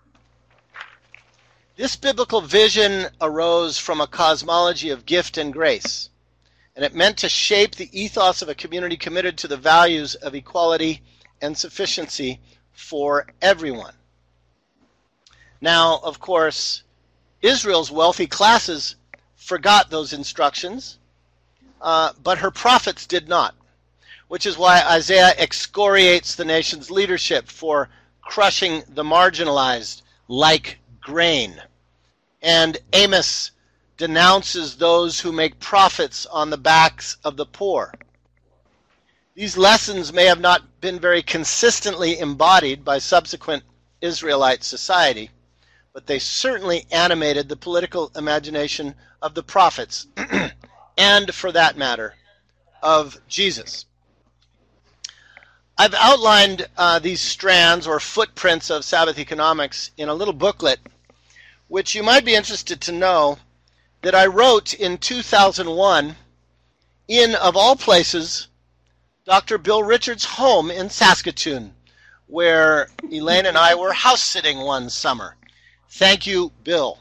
This biblical vision arose from a cosmology of gift and grace, and it meant to shape the ethos of a community committed to the values of equality and sufficiency for everyone. Now, of course, Israel's wealthy classes forgot those instructions, uh, but her prophets did not, which is why Isaiah excoriates the nation's leadership for crushing the marginalized like grain. And Amos denounces those who make profits on the backs of the poor. These lessons may have not been very consistently embodied by subsequent Israelite society, but they certainly animated the political imagination of the prophets, and for that matter, of Jesus. I've outlined uh, these strands or footprints of Sabbath economics in a little booklet, which you might be interested to know that I wrote in two thousand one in, of all places, Doctor Bill Richards' home in Saskatoon, where Elaine and I were house sitting one summer. Thank you, Bill.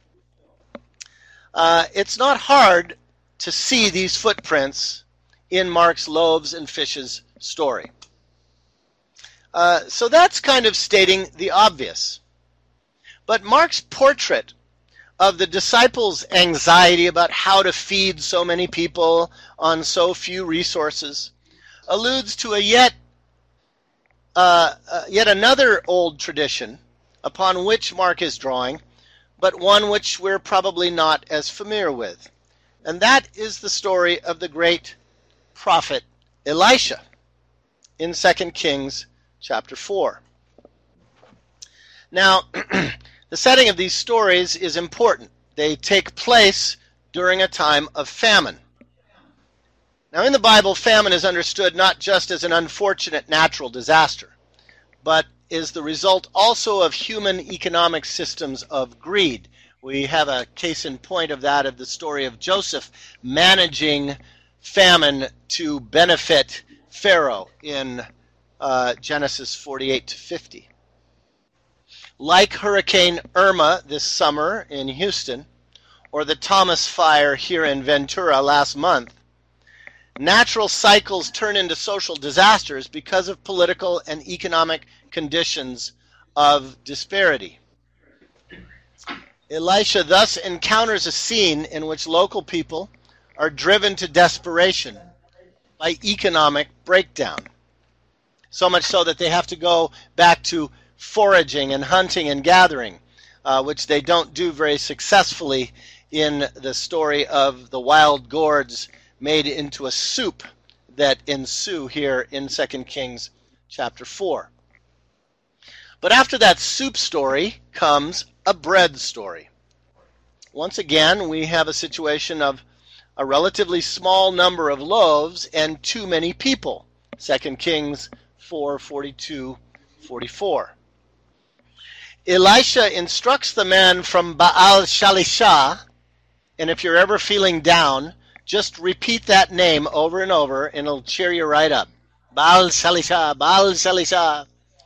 Uh, it's not hard to see these footprints in Mark's loaves and fishes story. Uh, so that's kind of stating the obvious. But Mark's portrait of the disciples' anxiety about how to feed so many people on so few resources alludes to a yet uh, uh, yet another old tradition upon which Mark is drawing, but one which we're probably not as familiar with. And that is the story of the great prophet Elisha in Second Kings chapter four. Now, the setting of these stories is important. They take place during a time of famine. Now, in the Bible, famine is understood not just as an unfortunate natural disaster, but is the result also of human economic systems of greed. We have a case in point of that of the story of Joseph managing famine to benefit Pharaoh in uh, Genesis forty-eight to fifty. Like Hurricane Irma this summer in Houston, or the Thomas Fire here in Ventura last month, natural cycles turn into social disasters because of political and economic conditions of disparity. Elisha thus encounters a scene in which local people are driven to desperation by economic breakdown. So much so that they have to go back to foraging and hunting and gathering, uh, which they don't do very successfully in the story of the wild gourds made into a soup that ensue here in Second Kings chapter four. But after that soup story comes a bread story. Once again, we have a situation of a relatively small number of loaves and too many people. Second Kings four, forty-two, forty-four. Elisha instructs the man from Baal Shalisha, and if you're ever feeling down, just repeat that name over and over and it'll cheer you right up. Baal Shalisha, Baal Shalisha.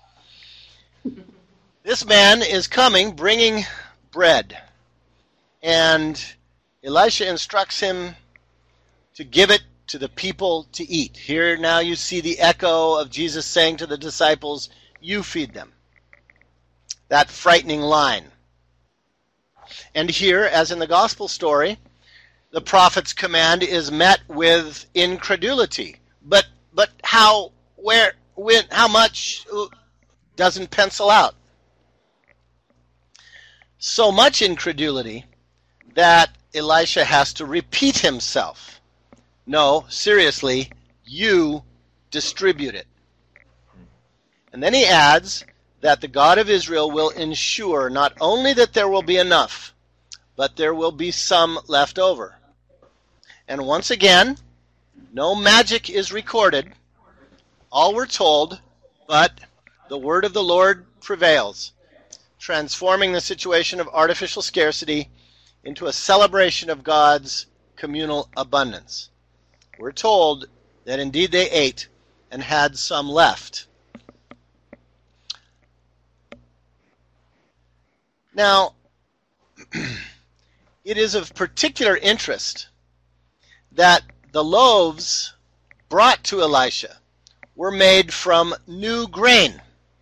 This man is coming bringing bread, and Elisha instructs him to give it to the people to eat. Here now you see the echo of Jesus saying to the disciples, "You feed them." That frightening line. And here, as in the gospel story, the prophet's command is met with incredulity. But but how, where, when, how much doesn't pencil out. So much incredulity that Elisha has to repeat himself. No, seriously, you distribute it. And then he adds that the God of Israel will ensure not only that there will be enough, but there will be some left over. And once again, no magic is recorded. All we're told, but the word of the Lord prevails, transforming the situation of artificial scarcity into a celebration of God's communal abundance. We're told that indeed they ate and had some left. Now, it is of particular interest that the loaves brought to Elisha were made from new grain,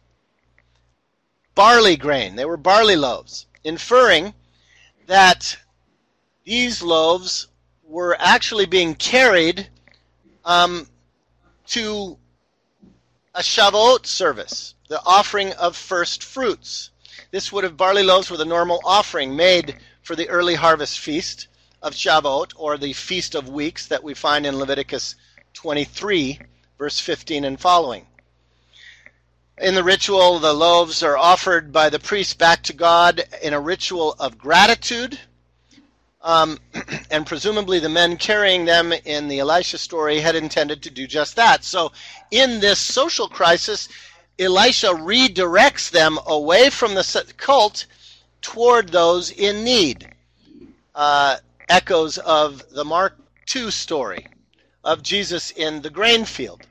barley grain. They were barley loaves, inferring that these loaves were actually being carried um, to a Shavuot service, the offering of first fruits. This would have, barley loaves were the normal offering made for the early harvest feast of Shavuot, or the Feast of Weeks that we find in Leviticus twenty-three, verse fifteen and following. In the ritual, the loaves are offered by the priest back to God in a ritual of gratitude, um, and presumably the men carrying them in the Elisha story had intended to do just that. So in this social crisis, Elisha redirects them away from the cult toward those in need. Uh, echoes of the Mark two story of Jesus in the grain field.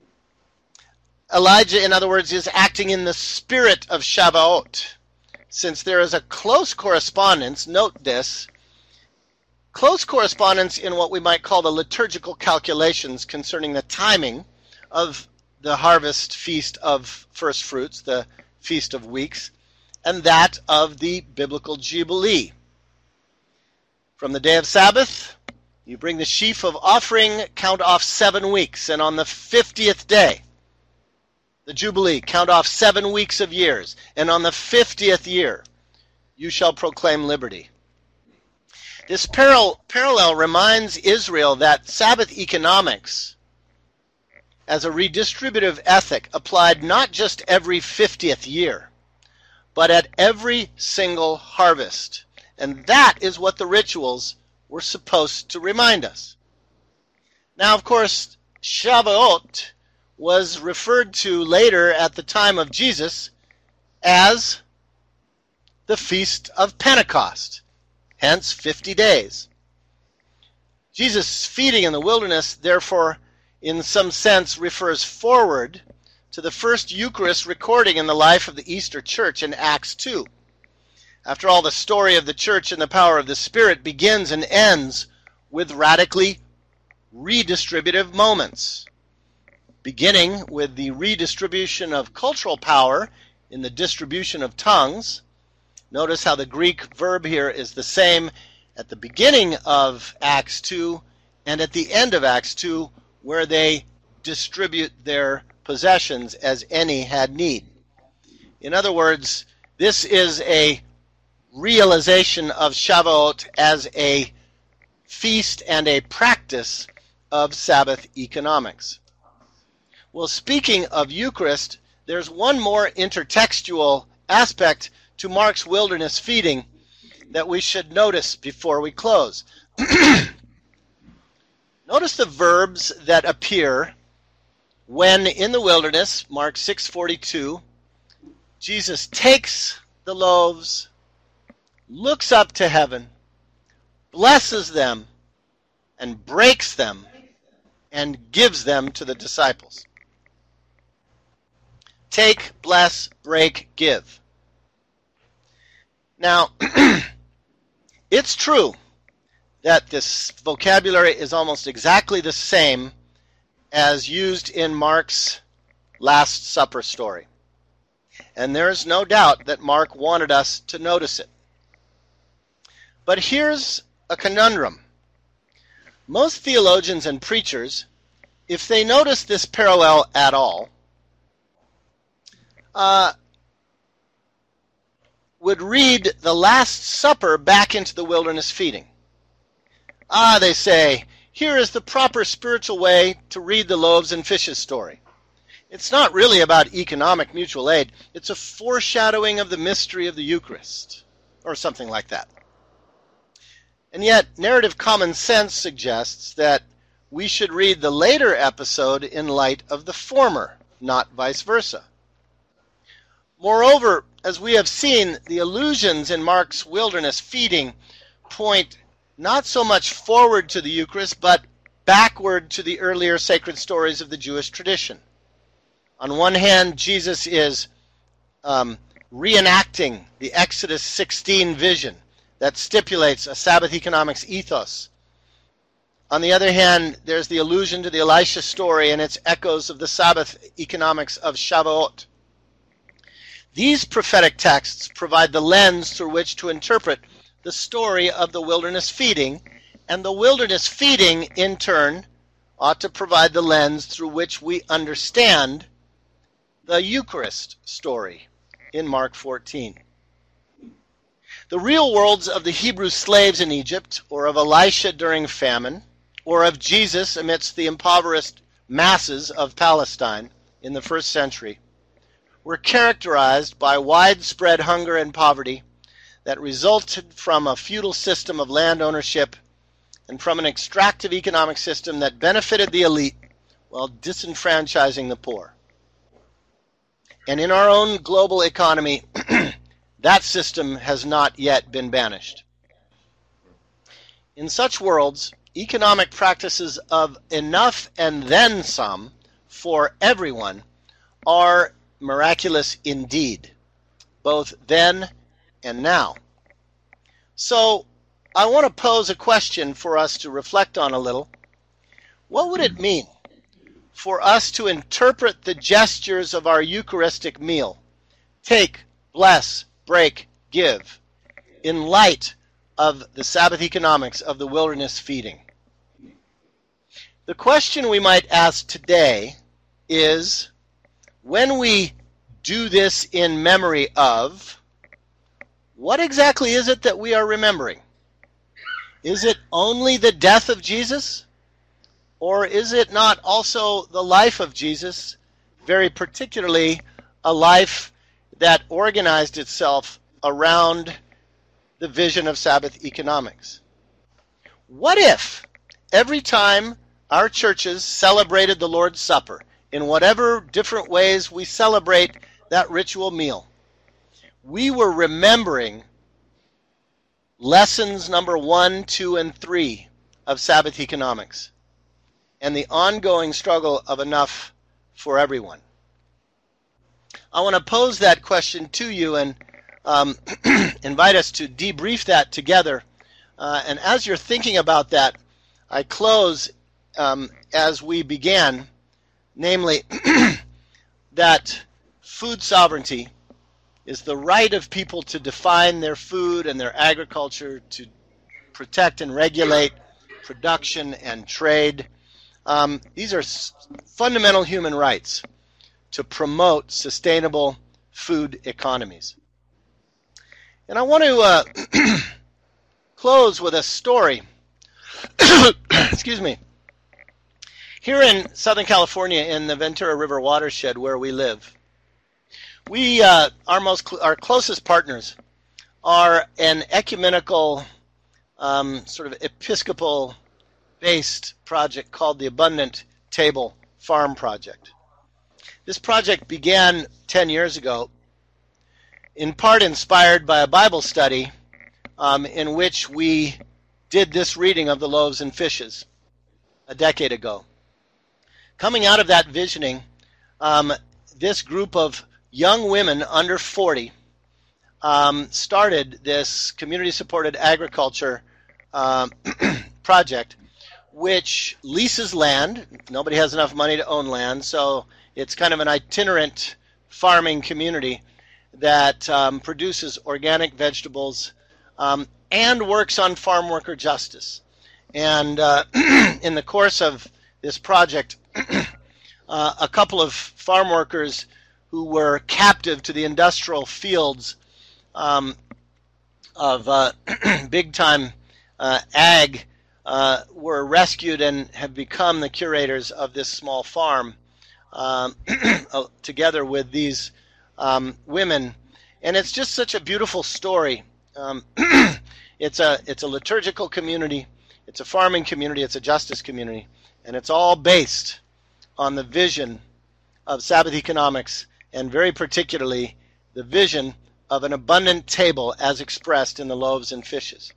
Elijah, in other words, is acting in the spirit of Shavuot. Since there is a close correspondence, note this, close correspondence in what we might call the liturgical calculations concerning the timing of the harvest feast of first fruits, the Feast of Weeks, and that of the biblical Jubilee. From the day of Sabbath, you bring the sheaf of offering, count off seven weeks, and on the fiftieth day, the Jubilee, count off seven weeks of years, and on the fiftieth year, you shall proclaim liberty. This parallel, parallel reminds Israel that Sabbath economics, as a redistributive ethic, applied not just every fiftieth year, but at every single harvest. And that is what the rituals were supposed to remind us. Now, of course, Shavuot was referred to later at the time of Jesus as the Feast of Pentecost, hence fifty days. Jesus' feeding in the wilderness, therefore, in some sense, refers forward to the first Eucharist recording in the life of the Easter Church in Acts two. After all, the story of the Church and the power of the Spirit begins and ends with radically redistributive moments, beginning with the redistribution of cultural power in the distribution of tongues. Notice how the Greek verb here is the same at the beginning of Acts two and at the end of Acts two, where they distribute their possessions as any had need. In other words, this is a realization of Shavuot as a feast and a practice of Sabbath economics. Well, speaking of Eucharist, there's one more intertextual aspect to Mark's wilderness feeding that we should notice before we close. Notice the verbs that appear when in the wilderness, Mark six forty-two, Jesus takes the loaves, looks up to heaven, blesses them, and breaks them, and gives them to the disciples. Take, bless, break, give. Now, it's true that this vocabulary is almost exactly the same as used in Mark's Last Supper story. And there is no doubt that Mark wanted us to notice it. But here's a conundrum. Most theologians and preachers, if they notice this parallel at all, uh, would read the Last Supper back into the wilderness feeding. Ah, they say, here is the proper spiritual way to read the loaves and fishes story. It's not really about economic mutual aid. It's a foreshadowing of the mystery of the Eucharist, or something like that. And yet, narrative common sense suggests that we should read the later episode in light of the former, not vice versa. Moreover, as we have seen, the allusions in Mark's wilderness feeding point not so much forward to the Eucharist, but backward to the earlier sacred stories of the Jewish tradition. On one hand, Jesus is um, reenacting the Exodus sixteen vision that stipulates a Sabbath economics ethos. On the other hand, there's the allusion to the Elisha story and its echoes of the Sabbath economics of Shavuot. These prophetic texts provide the lens through which to interpret the story of the wilderness feeding, and the wilderness feeding, in turn, ought to provide the lens through which we understand the Eucharist story in Mark fourteen. The real worlds of the Hebrew slaves in Egypt, or of Elisha during famine, or of Jesus amidst the impoverished masses of Palestine in the first century, were characterized by widespread hunger and poverty that resulted from a feudal system of land ownership and from an extractive economic system that benefited the elite while disenfranchising the poor. And in our own global economy, that system has not yet been banished. In such worlds, economic practices of enough and then some for everyone are miraculous indeed, both then and now. So, I want to pose a question for us to reflect on a little. What would it mean for us to interpret the gestures of our Eucharistic meal, take, bless, break, give, in light of the Sabbath economics of the wilderness feeding? The question we might ask today is, when we do this in memory of, what exactly is it that we are remembering? Is it only the death of Jesus? Or is it not also the life of Jesus, very particularly a life that organized itself around the vision of Sabbath economics? What if every time our churches celebrated the Lord's Supper, in whatever different ways we celebrate that ritual meal, we were remembering lessons number one, two, and three of Sabbath economics, and the ongoing struggle of enough for everyone. I want to pose that question to you and um, invite us to debrief that together. Uh, and as you're thinking about that, I close um, as we began, namely that food sovereignty is the right of people to define their food and their agriculture, to protect and regulate production and trade. Um, these are s- fundamental human rights to promote sustainable food economies. And I want to uh, close with a story. Excuse me. Here in Southern California, in the Ventura River watershed where we live, we uh, our most cl- our closest partners are an ecumenical, um, sort of Episcopal-based project called the Abundant Table Farm Project. This project began ten years ago, in part inspired by a Bible study um, in which we did this reading of the loaves and fishes a decade ago. Coming out of that visioning, um, this group of young women under forty um, started this community-supported agriculture um, project, which leases land. Nobody has enough money to own land, so it's kind of an itinerant farming community that um, produces organic vegetables um, and works on farm worker justice. And uh, in the course of this project, uh, a couple of farm workers who were captive to the industrial fields um, of uh, big-time uh, ag uh, were rescued and have become the curators of this small farm um, together with these um, women. And it's just such a beautiful story. Um, it's a it's a liturgical community, it's a farming community, it's a justice community, and it's all based on the vision of Sabbath economics, and very particularly the vision of an abundant table as expressed in the loaves and fishes.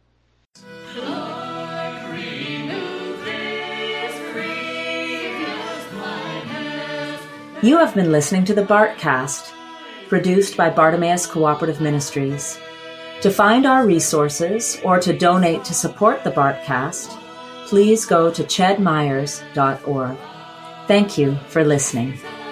You have been listening to the Bartcast, produced by Bartimaeus Cooperative Ministries. To find our resources or to donate to support the Bartcast, please go to ched myers dot org. Thank you for listening.